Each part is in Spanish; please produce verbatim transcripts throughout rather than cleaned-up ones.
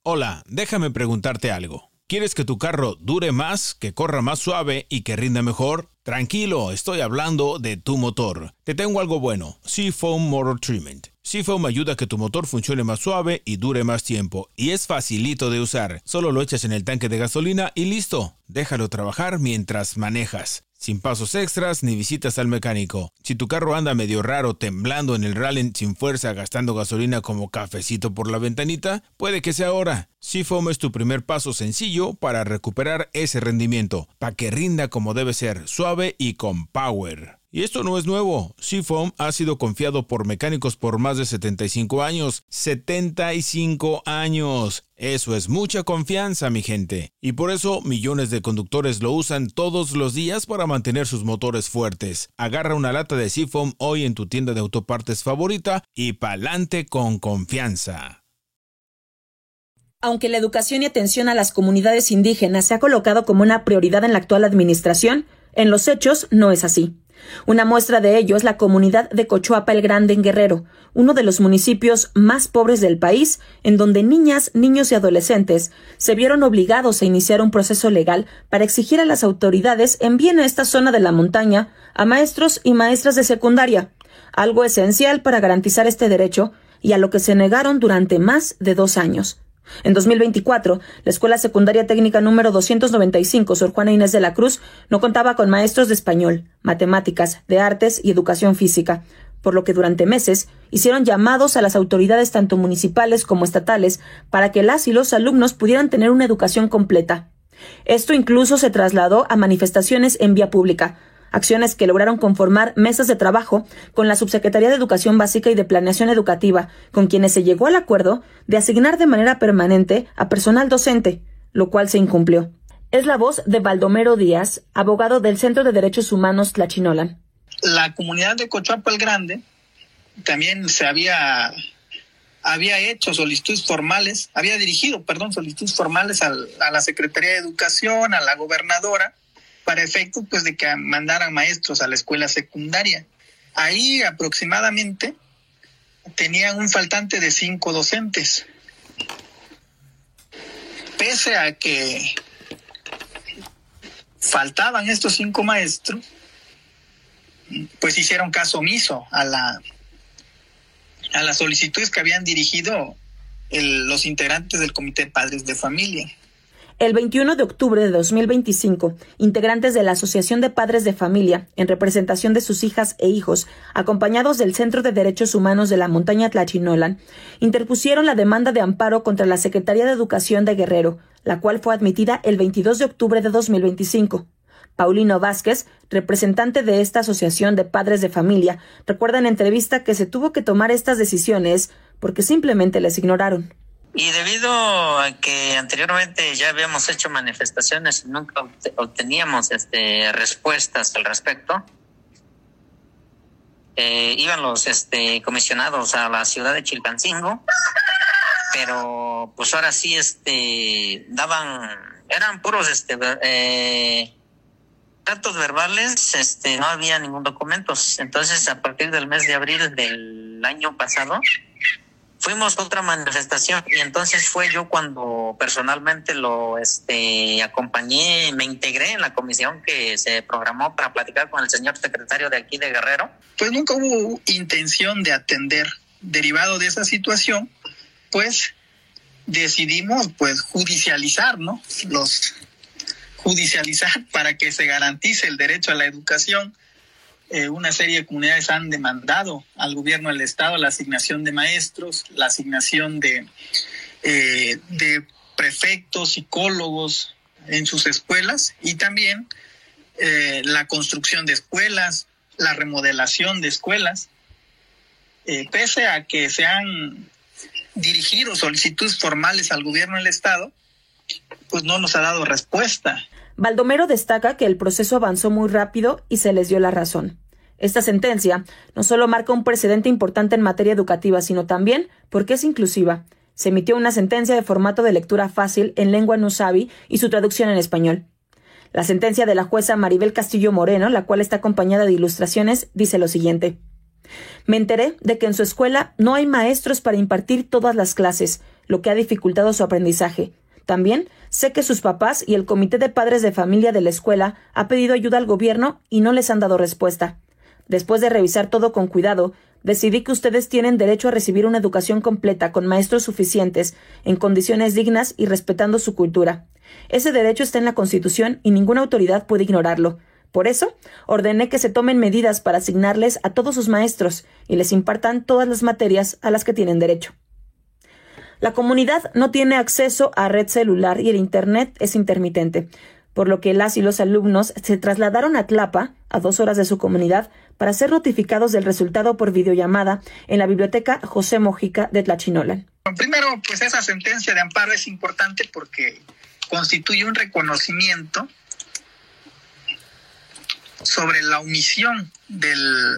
Hola, déjame preguntarte algo. ¿Quieres que tu carro dure más, que corra más suave y que rinda mejor? Tranquilo, estoy hablando de tu motor. Te tengo algo bueno, Seafoam Motor Treatment. Seafoam ayuda a que tu motor funcione más suave y dure más tiempo. Y es facilito de usar. Solo lo echas en el tanque de gasolina y listo. Déjalo trabajar mientras manejas. Sin pasos extras ni visitas al mecánico. Si tu carro anda medio raro, temblando en el rally sin fuerza, gastando gasolina como cafecito por la ventanita, puede que sea ahora. Seafoam es tu primer paso sencillo para recuperar ese rendimiento, para que rinda como debe ser, suave y con power. Y esto no es nuevo. Seafoam ha sido confiado por mecánicos por más de setenta y cinco años. ¡setenta y cinco años! Eso es mucha confianza, mi gente. Y por eso millones de conductores lo usan todos los días para mantener sus motores fuertes. Agarra una lata de Seafoam hoy en tu tienda de autopartes favorita y pa'lante con confianza. Aunque la educación y atención a las comunidades indígenas se ha colocado como una prioridad en la actual administración, en los hechos no es así. Una muestra de ello es la comunidad de Cochuapa el Grande en Guerrero, uno de los municipios más pobres del país, en donde niñas, niños y adolescentes se vieron obligados a iniciar un proceso legal para exigir a las autoridades envíen a esta zona de la montaña a maestros y maestras de secundaria, algo esencial para garantizar este derecho y a lo que se negaron durante más de dos años. En dos mil veinticuatro, la Escuela Secundaria Técnica número doscientos noventa y cinco, Sor Juana Inés de la Cruz, no contaba con maestros de español, matemáticas, de artes y educación física, por lo que durante meses hicieron llamados a las autoridades tanto municipales como estatales para que las y los alumnos pudieran tener una educación completa. Esto incluso se trasladó a manifestaciones en vía pública, acciones que lograron conformar mesas de trabajo con la Subsecretaría de Educación Básica y de Planeación Educativa, con quienes se llegó al acuerdo de asignar de manera permanente a personal docente, lo cual se incumplió. Es la voz de Baldomero Díaz, abogado del Centro de Derechos Humanos Tlachinolan. La comunidad de Cochuapa el Grande también se había, había hecho solicitudes formales, había dirigido, perdón, solicitudes formales al, a la Secretaría de Educación, a la gobernadora, para efecto pues de que mandaran maestros a la escuela secundaria. Ahí aproximadamente tenían un faltante de cinco docentes. Pese a que faltaban estos cinco maestros, pues hicieron caso omiso a la a las solicitudes que habían dirigido el, los integrantes del Comité de Padres de Familia. El veintiuno de octubre de dos mil veinticinco, integrantes de la Asociación de Padres de Familia, en representación de sus hijas e hijos, acompañados del Centro de Derechos Humanos de la Montaña Tlachinolan, interpusieron la demanda de amparo contra la Secretaría de Educación de Guerrero, la cual fue admitida el veintidós de octubre de dos mil veinticinco. Paulino Vázquez, representante de esta Asociación de Padres de Familia, recuerda en entrevista que se tuvo que tomar estas decisiones porque simplemente les ignoraron. Y debido a que anteriormente ya habíamos hecho manifestaciones y nunca obteníamos este, respuestas al respecto, eh, iban los este, comisionados a la ciudad de Chilpancingo, pero pues ahora sí este, daban, eran puros este, eh, datos verbales, este, no había ningún documento. Entonces, a partir del mes de abril del año pasado, fuimos a otra manifestación y entonces fue yo cuando personalmente lo este acompañé, me integré en la comisión que se programó para platicar con el señor secretario de aquí de Guerrero. Pues nunca hubo intención de atender. Derivado de esa situación, pues decidimos pues judicializar, ¿no? Los judicializar para que se garantice el derecho a la educación. Eh, una serie de comunidades han demandado al gobierno del estado la asignación de maestros, la asignación de, eh, de prefectos, psicólogos en sus escuelas y también eh, la construcción de escuelas, la remodelación de escuelas. Eh, pese a que se han dirigido solicitudes formales al gobierno del estado, pues no nos ha dado respuesta. Baldomero destaca que el proceso avanzó muy rápido y se les dio la razón. Esta sentencia no solo marca un precedente importante en materia educativa, sino también porque es inclusiva. Se emitió una sentencia de formato de lectura fácil en lengua nusavi y su traducción en español. La sentencia de la jueza Maribel Castillo Moreno, la cual está acompañada de ilustraciones, dice lo siguiente. Me enteré de que en su escuela no hay maestros para impartir todas las clases, lo que ha dificultado su aprendizaje. También sé que sus papás y el comité de padres de familia de la escuela ha pedido ayuda al gobierno y no les han dado respuesta. Después de revisar todo con cuidado, decidí que ustedes tienen derecho a recibir una educación completa con maestros suficientes, en condiciones dignas y respetando su cultura. Ese derecho está en la Constitución y ninguna autoridad puede ignorarlo. Por eso, ordené que se tomen medidas para asignarles a todos sus maestros y les impartan todas las materias a las que tienen derecho. La comunidad no tiene acceso a red celular y el Internet es intermitente, por lo que las y los alumnos se trasladaron a Tlapa, a dos horas de su comunidad, para ser notificados del resultado por videollamada en la biblioteca José Mojica de Tlachinolan. Primero, pues esa sentencia de amparo es importante porque constituye un reconocimiento sobre la omisión del,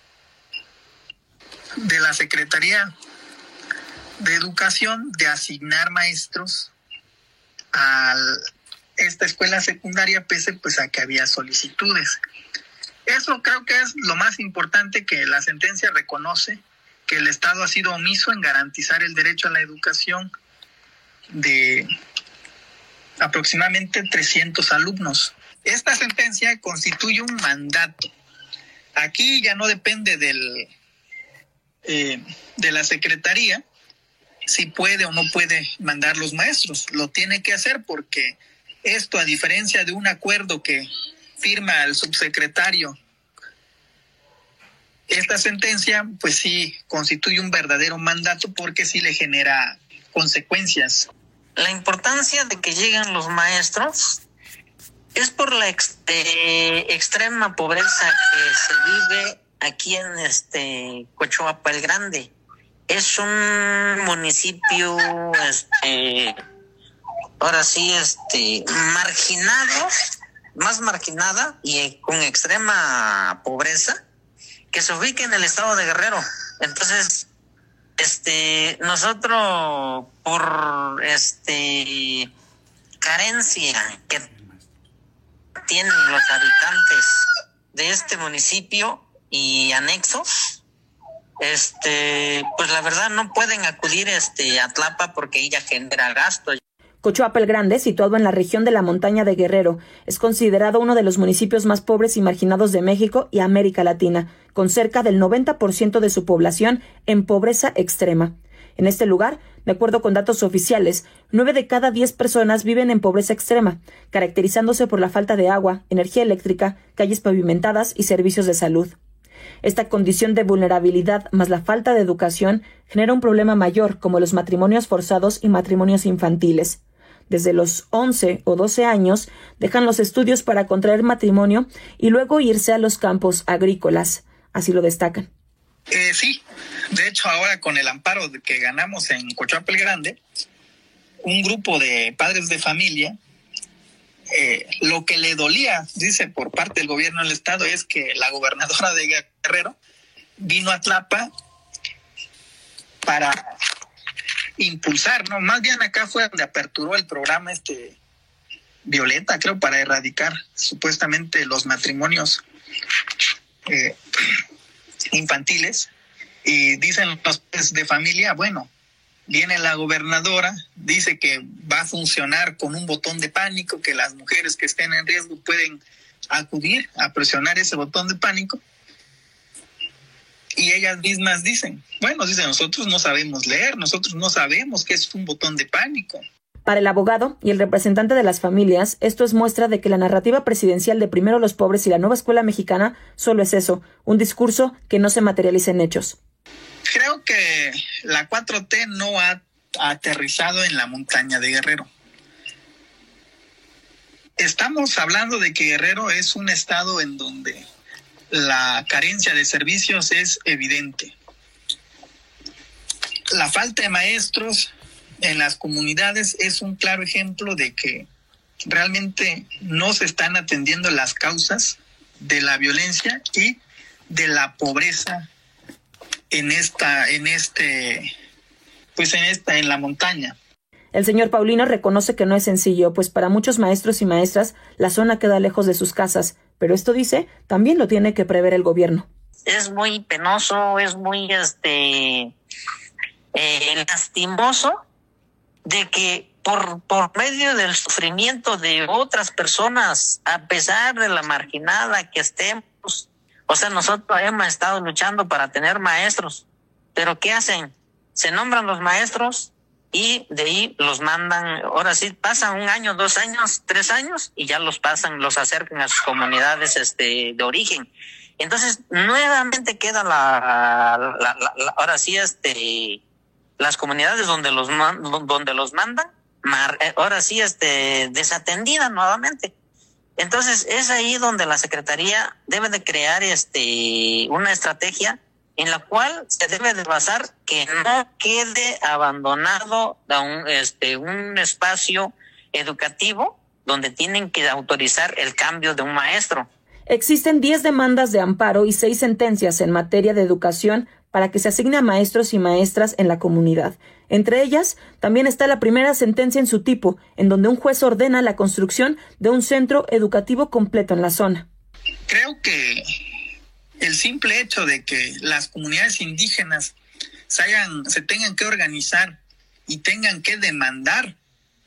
de la Secretaría de Educación de asignar maestros a esta escuela secundaria, pese pues a que había solicitudes. Eso creo que es lo más importante, que la sentencia reconoce que el Estado ha sido omiso en garantizar el derecho a la educación de aproximadamente trescientos alumnos. Esta sentencia constituye un mandato. Aquí ya no depende del, eh, de la Secretaría si puede o no puede mandar los maestros. Lo tiene que hacer porque esto, a diferencia de un acuerdo que firma el subsecretario, esta sentencia pues sí constituye un verdadero mandato porque sí le genera consecuencias. La importancia de que lleguen los maestros es por la ex, eh, extrema pobreza que se vive aquí en este Cochoapa el Grande. Es un municipio, este, ahora sí, este, marginado, más marginada y con extrema pobreza, que se ubica en el estado de Guerrero. Entonces, este, nosotros por este carencia que tienen los habitantes de este municipio y anexos, este, pues la verdad no pueden acudir este a Tlapa porque ella genera gasto. Cochoapa el Grande, situado en la región de la montaña de Guerrero, es considerado uno de los municipios más pobres y marginados de México y América Latina, con cerca del noventa por ciento de su población en pobreza extrema. En este lugar, de acuerdo con datos oficiales, nueve de cada diez personas viven en pobreza extrema, caracterizándose por la falta de agua, energía eléctrica, calles pavimentadas y servicios de salud. Esta condición de vulnerabilidad más la falta de educación genera un problema mayor, como los matrimonios forzados y matrimonios infantiles. Desde los once o doce años dejan los estudios para contraer matrimonio y luego irse a los campos agrícolas. Así lo destacan. Eh, sí, de hecho ahora con el amparo que ganamos en Cochoapa el Grande, un grupo de padres de familia, eh, lo que le dolía, dice, por parte del gobierno del estado, es que la gobernadora de Guerrero vino a Tlapa para impulsar, no, más bien acá fue donde aperturó el programa este Violeta, creo, para erradicar supuestamente los matrimonios eh, infantiles. Y dicen los padres de familia, bueno, viene la gobernadora, dice que va a funcionar con un botón de pánico, que las mujeres que estén en riesgo pueden acudir a presionar ese botón de pánico. Y ellas mismas dicen, bueno, dicen, nosotros no sabemos leer, nosotros no sabemos qué es un botón de pánico. Para el abogado y el representante de las familias, esto es muestra de que la narrativa presidencial de primero los pobres y la nueva escuela mexicana solo es eso, un discurso que no se materializa en hechos. Creo que la cuatro T no ha aterrizado en la montaña de Guerrero. Estamos hablando de que Guerrero es un estado en donde la carencia de servicios es evidente. La falta de maestros en las comunidades es un claro ejemplo de que realmente no se están atendiendo las causas de la violencia y de la pobreza en esta, en este, pues en esta, en la montaña. El señor Paulino reconoce que no es sencillo, pues para muchos maestros y maestras la zona queda lejos de sus casas, pero esto, dice, también lo tiene que prever el gobierno. Es muy penoso, es muy este eh, lastimoso de que por, por medio del sufrimiento de otras personas, a pesar de la marginada que estemos, o sea, nosotros hemos estado luchando para tener maestros, pero ¿qué hacen? Se nombran los maestros y de ahí los mandan, ahora sí, pasan un año, dos años, tres años y ya los pasan, los acercan a sus comunidades este, de origen. Entonces, nuevamente queda la, la, la, la ahora sí, este, las comunidades donde los, donde los mandan, ahora sí, este, desatendidas nuevamente. Entonces, es ahí donde la Secretaría debe de crear este, una estrategia en la cual se debe de basar que no quede abandonado a un, este, un espacio educativo donde tienen que autorizar el cambio de un maestro. Existen diez demandas de amparo y seis sentencias en materia de educación para que se asigne a maestros y maestras en la comunidad. Entre ellas, también está la primera sentencia en su tipo, en donde un juez ordena la construcción de un centro educativo completo en la zona. Creo que el simple hecho de que las comunidades indígenas se, hayan, se tengan que organizar y tengan que demandar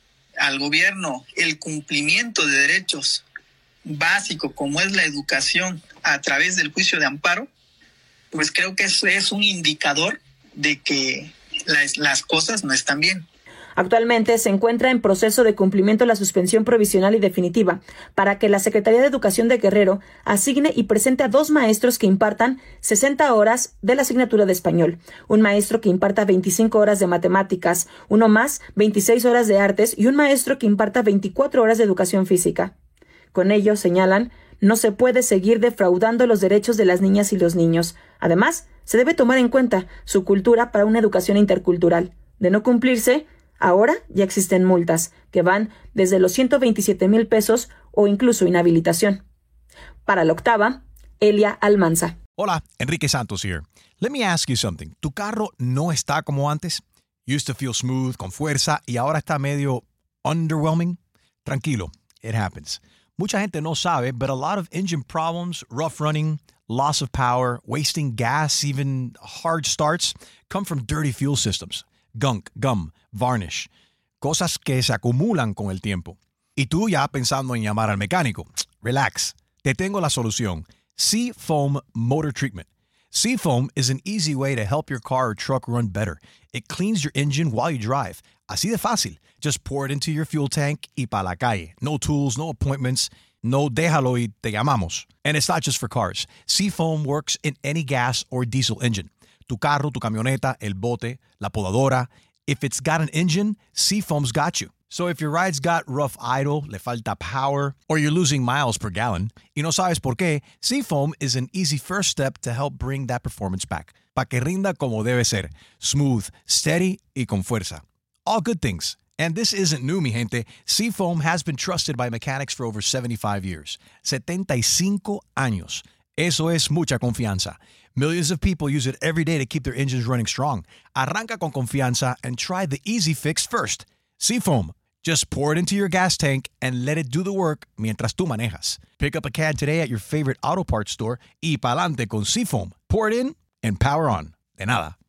al gobierno el cumplimiento de derechos básicos como es la educación a través del juicio de amparo, pues creo que eso es un indicador de que las, las cosas no están bien. Actualmente se encuentra en proceso de cumplimiento la suspensión provisional y definitiva para que la Secretaría de Educación de Guerrero asigne y presente a dos maestros que impartan sesenta horas de la asignatura de español, un maestro que imparta veinticinco horas de matemáticas, uno más, veintiséis horas de artes y un maestro que imparta veinticuatro horas de educación física. Con ello, señalan, no se puede seguir defraudando los derechos de las niñas y los niños. Además, se debe tomar en cuenta su cultura para una educación intercultural. De no cumplirse, ahora ya existen multas que van desde los ciento veintisiete mil pesos o incluso inhabilitación. Para la octava, Elia Almanza. Hola, Enrique Santos here. Let me ask you something. ¿Tu carro no está como antes? Used to feel smooth, con fuerza, y ahora está medio underwhelming? Tranquilo, it happens. Mucha gente no sabe, but a lot of engine problems, rough running, loss of power, wasting gas, even hard starts, come from dirty fuel systems. Gunk, gum, varnish. Cosas que se acumulan con el tiempo. Y tú ya pensando en llamar al mecánico. Relax. Te tengo la solución. Seafoam Motor Treatment. Seafoam is an easy way to help your car or truck run better. It cleans your engine while you drive. Así de fácil. Just pour it into your fuel tank y pa la calle. No tools, no appointments. No déjalo y te llamamos. And it's not just for cars. Seafoam works in any gas or diesel engine. Tu carro, tu camioneta, el bote, la podadora. If it's got an engine, Seafoam's got you. So if your ride's got rough idle, le falta power, or you're losing miles per gallon, y no sabes por qué, Seafoam is an easy first step to help bring that performance back. Pa' que rinda como debe ser. Smooth, steady y con fuerza. All good things. And this isn't new, mi gente. Seafoam has been trusted by mechanics for over seventy-five years. setenta y cinco años. Eso es mucha confianza. Millions of people use it every day to keep their engines running strong. Arranca con confianza and try the easy fix first. Seafoam. Just pour it into your gas tank and let it do the work mientras tú manejas. Pick up a can today at your favorite auto parts store y pa'lante con Seafoam. Pour it in and power on. De nada.